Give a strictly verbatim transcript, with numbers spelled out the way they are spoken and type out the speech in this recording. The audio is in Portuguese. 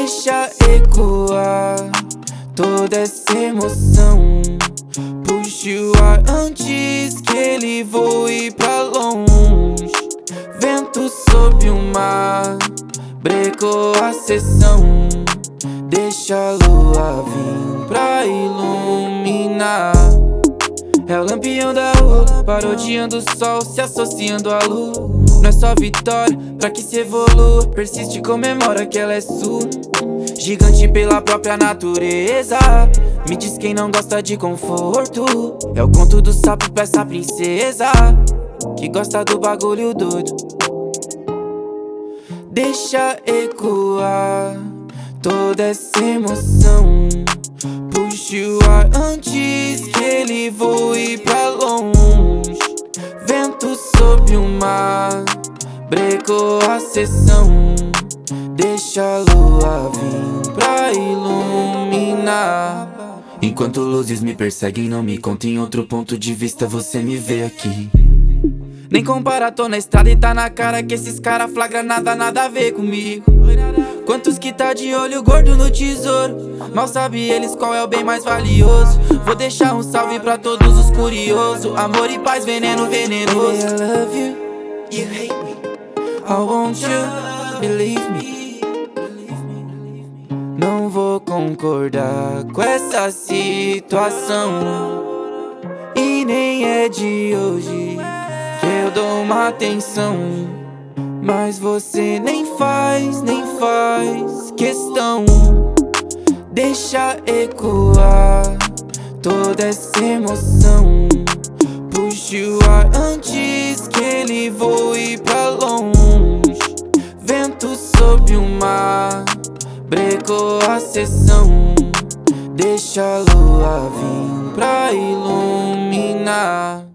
Deixa ecoar toda essa emoção. Puxe o ar antes que ele voe pra longe. Vento sob o mar brecou a sessão. Deixa a lua vir pra iluminar. É o lampião da rua, parodiando o sol, se associando à lua. Não é só vitória, pra que se evolua. Persiste e comemora que ela é sua. Gigante pela própria natureza. Me diz quem não gosta de conforto. É o conto do sapo pra essa princesa que gosta do bagulho doido. Deixa ecoar toda essa emoção. Puxe o ar antes que ele voe pra longe. Vento sob o mar brecou a sessão. Deixa a lua vir pra iluminar. Enquanto luzes me perseguem, não me contem outro ponto de vista, você me vê aqui. Nem compara, tô na estrada e tá na cara que esses cara flagra nada, nada a ver comigo. Quantos que tá de olho gordo no tesouro, mal sabe eles qual é o bem mais valioso. Vou deixar um salve pra todos os curiosos. Amor e paz, veneno venenoso. I love you, you hate me. I want you, believe me. Não vou concordar com essa situação. E nem é de hoje que eu dou uma atenção. Mas você nem faz, nem faz questão. Deixa ecoar toda essa emoção. Puxe o ar antes que ele voe pra longe. Vento sob o mar brecou a sessão. Deixa a lua vir pra iluminar.